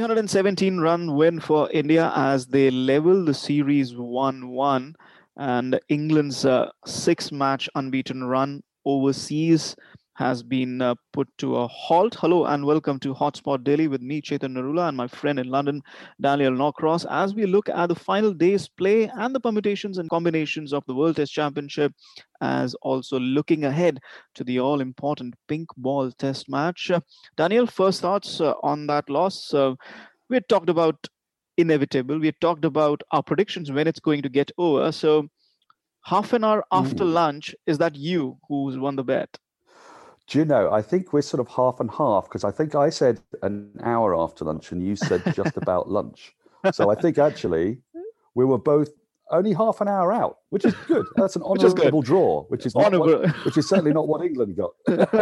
317-run win for India as they level the series 1-1, and England's six-match unbeaten run overseas has been put to a halt. Hello and welcome to Hotspot Daily with me, Chetan Narula, and my friend in London, Daniel Norcross, as we look at the final day's play and the permutations and combinations of the World Test Championship, as also looking ahead to the all-important pink ball test match. Daniel, first thoughts on that loss. We had talked about inevitable. We had talked about our predictions when it's going to get over. So half an hour after lunch, is that you who's won the bet? Do you know, I think we're sort of half and half, because I think I said an hour after lunch and you said just about lunch. So I think actually we were both only half an hour out, which is good. That's an honourable draw, which is certainly not what England got.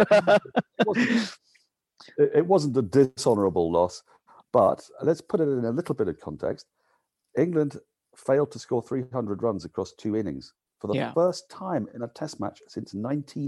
It wasn't a dishonourable loss, but let's put it in a little bit of context. England failed to score 300 runs across two innings for the first time in a test match since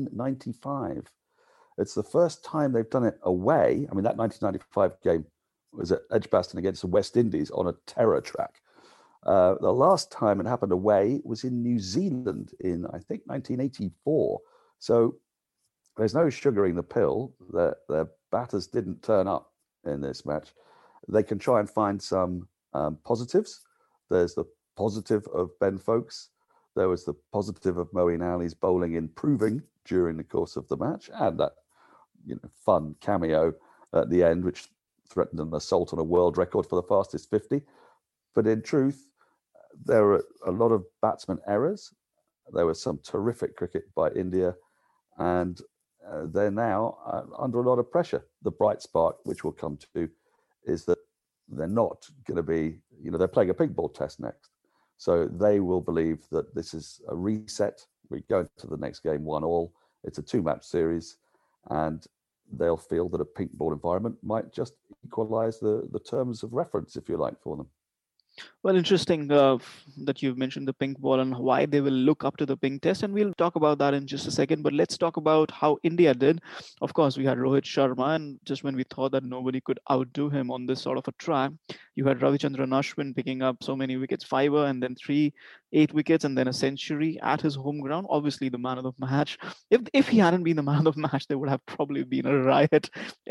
1995. It's the first time they've done it away. I mean, that 1995 game was at Edgbaston against the West Indies on a terror track. The last time it happened away was in New Zealand in, I think, 1984. So there's no sugaring the pill. Their batters didn't turn up in this match. They can try and find some positives. There's the positive of Ben Foakes. There was the positive of Moeen Ali's bowling improving during the course of the match, and that fun cameo at the end, which threatened an assault on a world record for the fastest 50. But in truth, there were a lot of batsman errors. There was some terrific cricket by India, and they're now under a lot of pressure. The bright spark, which we'll come to, is that they're not going to be, they're playing a pink ball test next. So they will believe that this is a reset. We go into the next game 1-1. It's a two-match series, and they'll feel that a pink ball environment might just equalize the terms of reference, if you like, for them. Well, interesting that you've mentioned the pink ball and why they will look up to the pink test. And we'll talk about that in just a second. But let's talk about how India did. Of course, we had Rohit Sharma. And just when we thought that nobody could outdo him on this sort of a track, you had Ravichandran Ashwin picking up so many wickets, 5 and then 8 wickets, and then a century at his home ground. Obviously, the man of the match. If he hadn't been the man of the match, there would have probably been a riot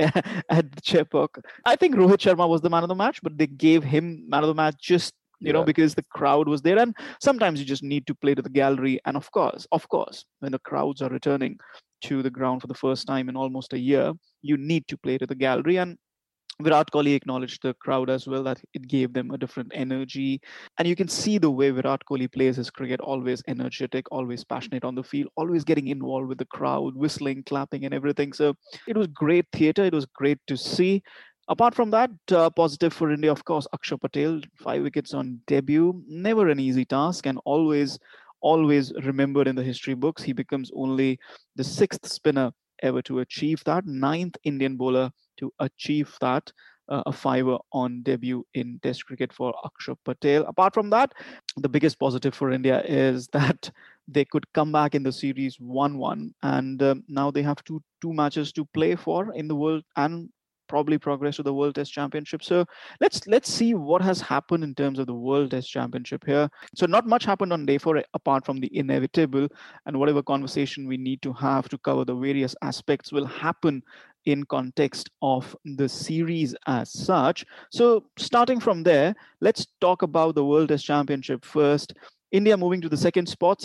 at Chepauk. I think Rohit Sharma was the man of the match, but they gave him man of the match just because the crowd was there. And sometimes you just need to play to the gallery. And of course, when the crowds are returning to the ground for the first time in almost a year, you need to play to the gallery. And Virat Kohli acknowledged the crowd as well, that it gave them a different energy. And you can see the way Virat Kohli plays his cricket, always energetic, always passionate on the field, always getting involved with the crowd, whistling, clapping and everything. So it was great theatre. It was great to see. Apart from that, positive for India, of course, Akshar Patel, 5 wickets on debut. Never an easy task, and always remembered in the history books. He becomes only the 6th spinner ever to achieve that, 9th Indian bowler to achieve that, a 5 on debut in Test cricket for Akshar Patel. Apart from that, the biggest positive for India is that they could come back in the series 1-1, and now they have two matches to play for in the world and probably progress to the World Test Championship. So let's see what has happened in terms of the World Test Championship here. So not much happened on day 4 apart from the inevitable, and whatever conversation we need to have to cover the various aspects will happen in context of the series as such. So starting from there, let's talk about the World Test Championship first. India moving to the second spot,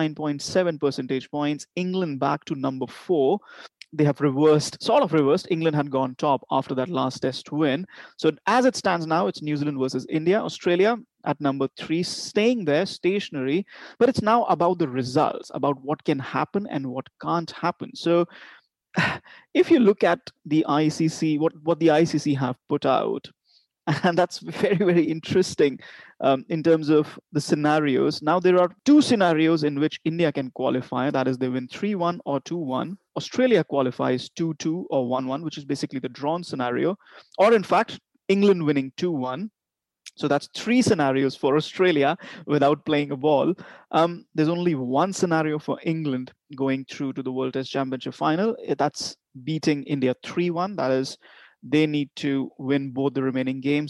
69.7 percentage points. England back to number 4. They have sort of reversed. England had gone top after that last test win. So as it stands now, it's New Zealand versus India. Australia at number 3, staying there, stationary. But it's now about the results, about what can happen and what can't happen. So if you look at the ICC, what the ICC have put out, and that's very, very interesting in terms of the scenarios. Now, there are 2 scenarios in which India can qualify. That is, they win 3-1 or 2-1. Australia qualifies 2-2 or 1-1, which is basically the drawn scenario. Or in fact, England winning 2-1. So that's 3 scenarios for Australia without playing a ball. There's only one scenario for England going through to the World Test Championship final. That's beating India 3-1. That is they need to win both the remaining games.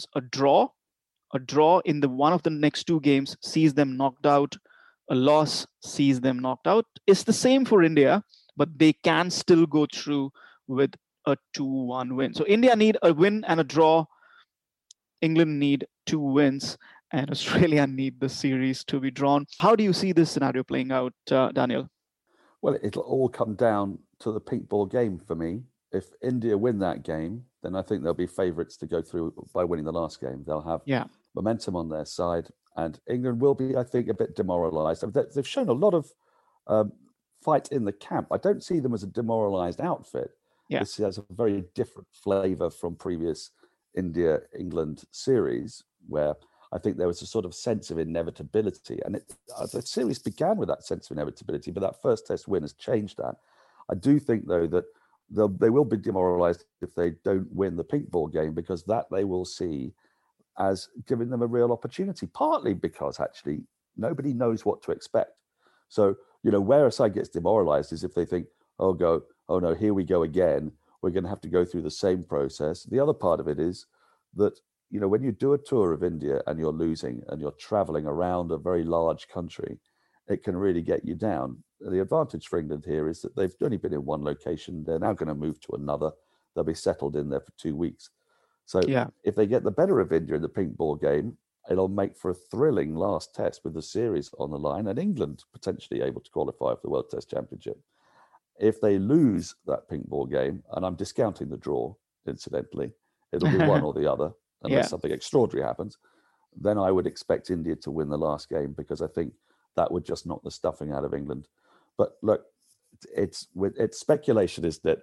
A draw in the one of the next two games sees them knocked out. A loss sees them knocked out. It's the same for India, but they can still go through with a 2-1 win. So India need a win and a draw. England need 2 wins, and Australia need the series to be drawn. How do you see this scenario playing out, Daniel? Well, it'll all come down to the pink ball game for me. If India win that game, then I think they'll be favourites to go through by winning the last game. They'll have momentum on their side, and England will be, I think, a bit demoralised. I mean, they've shown a lot of fight in the camp. I don't see them as a demoralised outfit. This has a very different flavour from previous India-England series, where I think there was a sort of sense of inevitability. And the series began with that sense of inevitability, but that first test win has changed that. I do think, though, that they will be demoralised if they don't win the pink ball game, because that they will see as giving them a real opportunity, partly because actually nobody knows what to expect. So, where a side gets demoralised is if they think, oh no, here we go again. We're going to have to go through the same process. The other part of it is that, when you do a tour of India and you're losing and you're traveling around a very large country, it can really get you down. The advantage for England here is that they've only been in one location. They're now going to move to another. They'll be settled in there for 2 weeks. So if they get the better of India in the pink ball game, it'll make for a thrilling last test with the series on the line and England potentially able to qualify for the World Test Championship. If they lose that pink ball game, and I'm discounting the draw, incidentally, it'll be one or the other, unless something extraordinary happens, then I would expect India to win the last game, because I think that would just knock the stuffing out of England. But look, it's speculation, is that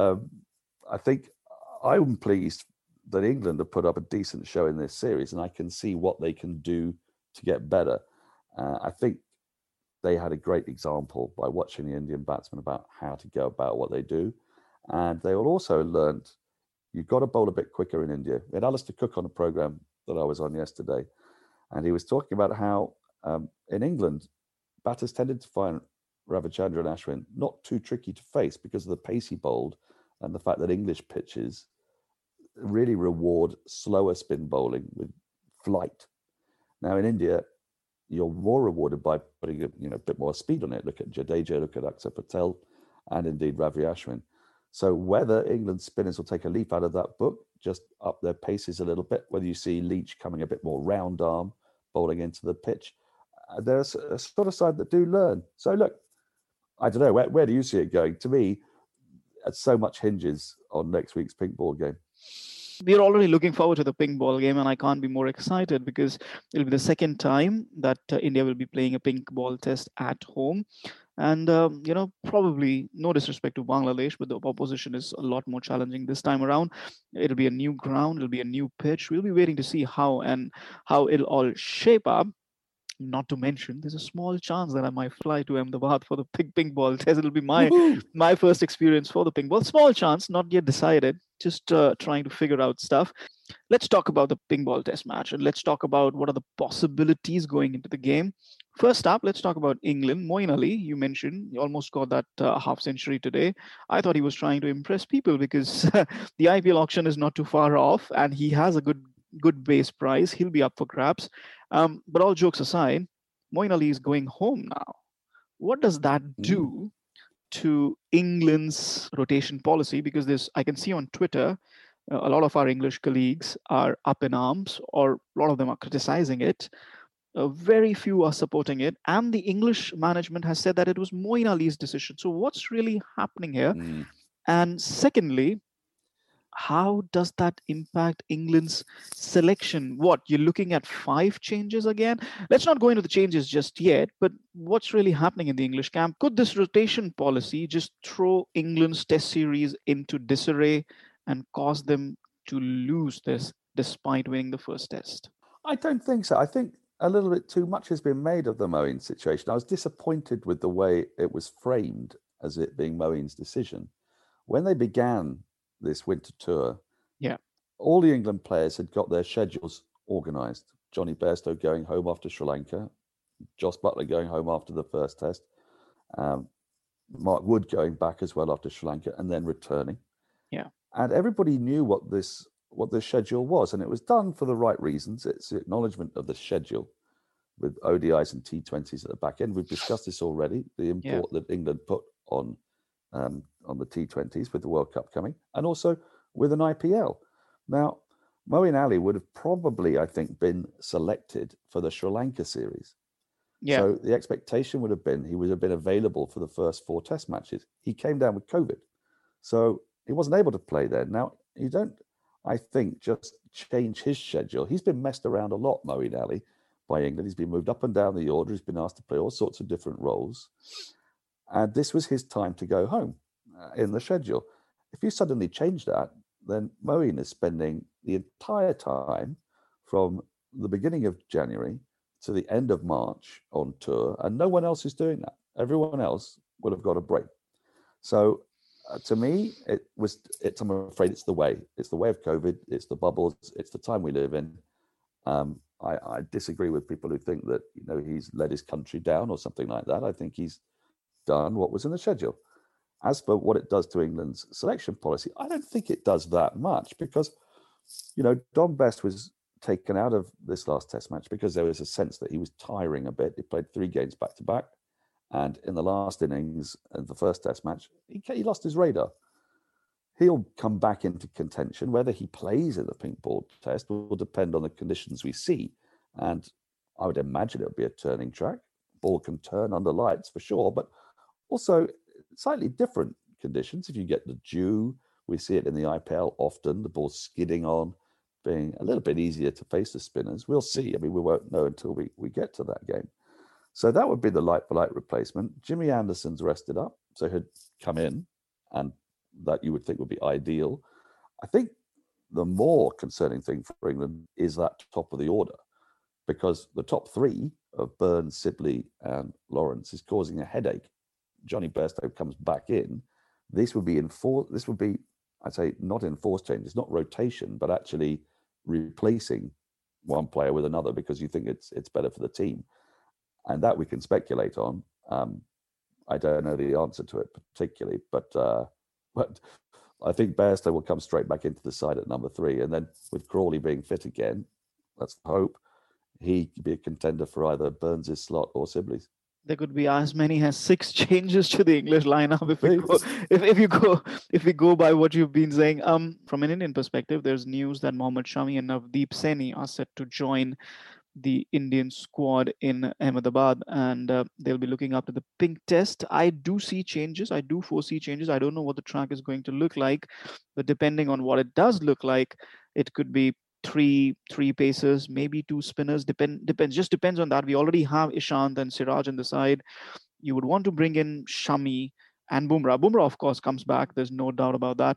I think I'm pleased that England have put up a decent show in this series, and I can see what they can do to get better. I think they had a great example by watching the Indian batsmen about how to go about what they do. And they all also learned you've got to bowl a bit quicker in India. We had Alistair Cook on a programme that I was on yesterday, and he was talking about how in England, batters tended to find Ravichandran Ashwin not too tricky to face because of the pace he bowled and the fact that English pitches really reward slower spin bowling with flight. Now in India, you're more rewarded by putting a bit more speed on it. Look at Jadeja, look at Akshar Patel, and indeed Ravi Ashwin. So whether England's spinners will take a leaf out of that book, just up their paces a little bit, whether you see Leach coming a bit more round arm, bowling into the pitch, there's a sort of side that do learn. So look, I don't know, where do you see it going? To me, so much hinges on next week's pink ball game. We're already looking forward to the pink ball game, and I can't be more excited because it'll be the second time that India will be playing a pink ball test at home. And, probably no disrespect to Bangladesh, but the opposition is a lot more challenging this time around. It'll be a new ground. It'll be a new pitch. We'll be waiting to see how it'll all shape up. Not to mention, there's a small chance that I might fly to Ahmedabad for the pink ball test. It'll be my first experience for the pink ball. Small chance, not yet decided. Just trying to figure out stuff. Let's talk about the pink ball test match, and let's talk about what are the possibilities going into the game. First up, let's talk about England. Moeen Ali, you mentioned, he almost got that half century today. I thought he was trying to impress people because the IPL auction is not too far off, and he has a good base price. He'll be up for grabs. But all jokes aside, Moeen Ali is going home now. What does that do to England's rotation policy? Because I can see on Twitter, a lot of our English colleagues are up in arms, or a lot of them are criticizing it. Very few are supporting it. And the English management has said that it was Moeen Ali's decision. So what's really happening here? And secondly, how does that impact England's selection? What, you're looking at 5 changes again? Let's not go into the changes just yet, but what's really happening in the English camp? Could this rotation policy just throw England's test series into disarray and cause them to lose this despite winning the first test? I don't think so. I think a little bit too much has been made of the Moeen situation. I was disappointed with the way it was framed as it being Moeen's decision. When they began this winter tour, all the England players had got their schedules organised. Johnny Bairstow going home after Sri Lanka, Jos Buttler going home after the first test, Mark Wood going back as well after Sri Lanka and then returning. And everybody knew what this schedule was, and it was done for the right reasons. It's the acknowledgement of the schedule with ODIs and T20s at the back end. We've discussed this already, the import that England put on the T20s with the World Cup coming, and also with an IPL. Now, Moeen Ali would have probably, I think, been selected for the Sri Lanka series. Yeah. So the expectation would have been he would have been available for the first 4 test matches. He came down with COVID. So he wasn't able to play then. Now, you don't, I think, just change his schedule. He's been messed around a lot, Moeen Ali, by England. He's been moved up and down the order. He's been asked to play all sorts of different roles. And this was his time to go home in the schedule. If you suddenly change that, then Moeen is spending the entire time from the beginning of January to the end of March on tour, and no one else is doing that. Everyone else would have got a break. So to me, I'm afraid it's the way of COVID. It's the bubbles. It's the time we live in. I disagree with people who think that, he's let his country down or something like that. I think he's done what was in the schedule. As for what it does to England's selection policy, I don't think it does that much because, Dom Best was taken out of this last test match because there was a sense that he was tiring a bit. He played 3 games back to back. And in the last innings of the first test match, he lost his radar. He'll come back into contention. Whether he plays in the pink ball test will depend on the conditions we see. And I would imagine it'll be a turning track. Ball can turn under lights for sure, but also slightly different conditions. If you get the dew, we see it in the IPL often, the ball skidding on, being a little bit easier to face the spinners. We'll see. I mean, we won't know until we get to that game. So that would be the light-for-light replacement. Jimmy Anderson's rested up, so he'd come in, and that you would think would be ideal. I think the more concerning thing for England is that top of the order, because the top 3 of Burns, Sibley, and Lawrence is causing a headache. Johnny Bairstow comes back in. This would be, I'd say, not enforced changes, not rotation, but actually replacing one player with another because you think it's better for the team. And that we can speculate on. I don't know the answer to it particularly, but I think Bairstow will come straight back into the side at number 3. And then with Crawley being fit again, let's hope he could be a contender for either Burns' slot or Sibley's. There could be as many as 6 changes to the English lineup if we go by what you've been saying. From an Indian perspective, there's news that Mohammad Shami and Navdeep Saini are set to join the Indian squad in Ahmedabad, and they'll be looking up to the pink test. I do see changes. I do foresee changes. I don't know what the track is going to look like, but depending on what it does look like, it could be three pacers, maybe 2 spinners. Depends on that. We already have Ishant and Siraj on the side. You would want to bring in Shami and Bumrah. Bumrah, of course, comes back. There's no doubt about that.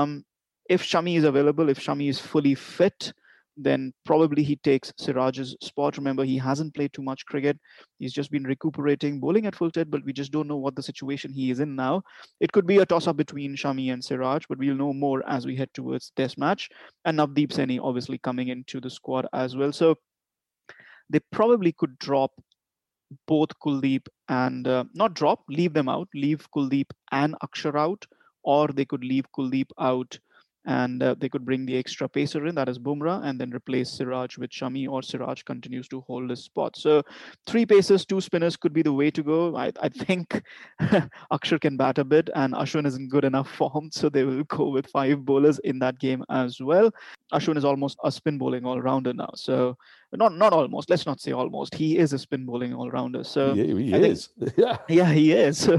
If Shami is available, if Shami is fully fit, then probably he takes Siraj's spot. Remember, he hasn't played too much cricket. He's just been recuperating, bowling at full tilt, but we just don't know what the situation he is in now. It could be a toss-up between Shami and Siraj, but we'll know more as we head towards Test match. And Navdeep Saini obviously coming into the squad as well. So they probably could drop both Kuldeep and leave them out, leave Kuldeep and Akshar out, or they could leave Kuldeep out and they could bring the extra pacer in, that is Bumrah, and then replace Siraj with Shami, or Siraj continues to hold his spot. So 3 pacers, 2 spinners could be the way to go. I think Akshar can bat a bit, and Ashwin is in good enough form, so they will go with 5 bowlers in that game as well. Ashwin is almost a spin bowling all-rounder now. So not almost, let's not say almost. He is a spin bowling all-rounder. So he is. Yeah, he is.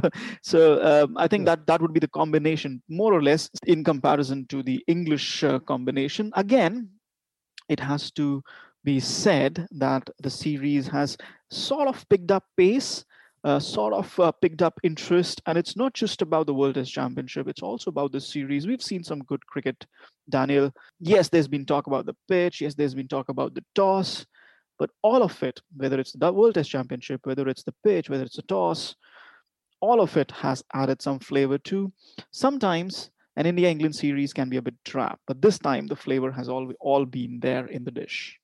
So I think that would be the combination, more or less, in comparison to the English combination. Again, it has to be said that the series has sort of picked up pace, picked up interest, and it's not just about the World Test Championship, it's also about the series. We've seen some good cricket, Daniel. Yes, there's been talk about the pitch. Yes, there's been talk about the toss. But all of it, whether it's the World Test Championship, whether it's the pitch, whether it's a toss, all of it has added some flavor too. Sometimes an India-England series can be a bit drab, but this time the flavor has all been there in the dish.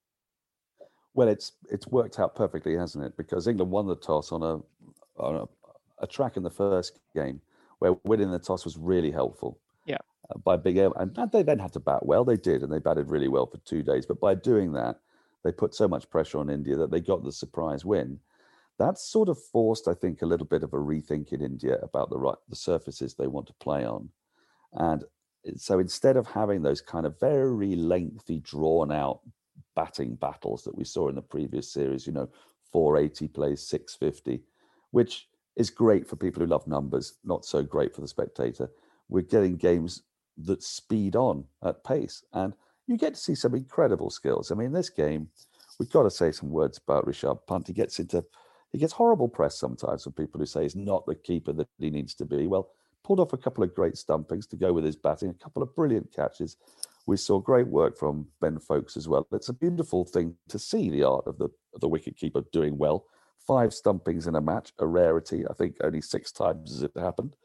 Well, it's worked out perfectly, hasn't it? Because England won the toss on a track in the first game where winning the toss was really helpful. Yeah. by being able, and they then had to bat well. They did, and they batted really well for 2 days. But by doing that, they put so much pressure on India that they got the surprise win. That's sort of forced, I think, a little bit of a rethink in India about the surfaces they want to play on. And so instead of having those kind of very lengthy, drawn out batting battles that we saw in the previous series, 480 plays 650, which is great for people who love numbers, not so great for the spectator. We're getting games that speed on at pace, and you get to see some incredible skills. I mean, this game, we've got to say some words about Rishabh Pant. He gets horrible press sometimes from people who say he's not the keeper that he needs to be. Well, pulled off a couple of great stumpings to go with his batting, a couple of brilliant catches. We saw great work from Ben Foakes as well. It's a beautiful thing to see the art of the wicketkeeper doing well. 5 stumpings in a match, a rarity. I think only 6 times has it happened.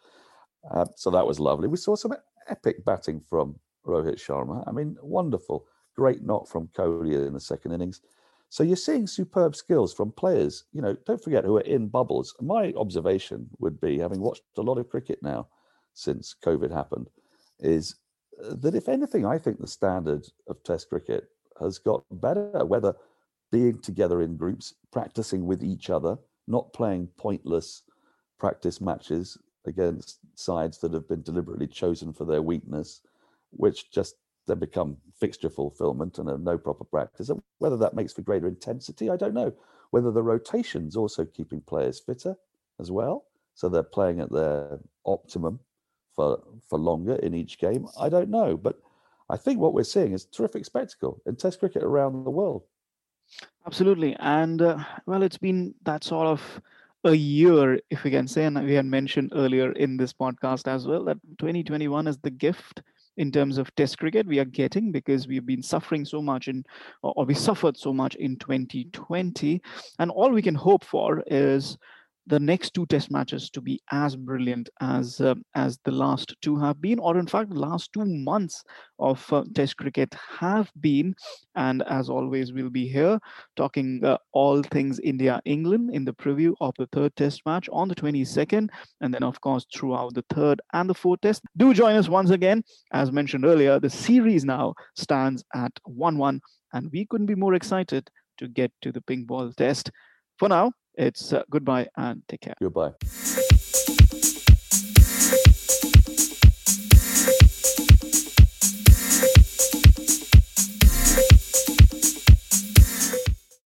So that was lovely. We saw some epic batting from Rohit Sharma. I mean, wonderful. Great knock from Kohli in the second innings. So you're seeing superb skills from players, don't forget, who are in bubbles. My observation would be, having watched a lot of cricket now since COVID happened, is that if anything, I think the standard of Test cricket has got better, whether being together in groups, practicing with each other, not playing pointless practice matches against sides that have been deliberately chosen for their weakness, which just then become fixture fulfillment and no proper practice. Whether that makes for greater intensity, I don't know. Whether the rotation's also keeping players fitter as well, so they're playing at their optimum for longer in each game, I don't know. But I think what we're seeing is terrific spectacle in Test cricket around the world. Absolutely. And well, it's been that sort of a year, if we can say, and we had mentioned earlier in this podcast as well, that 2021 is the gift in terms of Test cricket we are getting, because we've been suffering so much or we suffered so much in 2020. And all we can hope for is the next 2 Test matches to be as brilliant as the last 2 have been, or in fact, the last 2 months of Test cricket have been. And as always, we'll be here talking all things India-England in the preview of the 3rd Test match on the 22nd, and then of course throughout the 3rd and the 4th Test. Do join us once again. As mentioned earlier, the series now stands at 1-1, and we couldn't be more excited to get to the pink ball test. For now, it's goodbye and take care. Goodbye.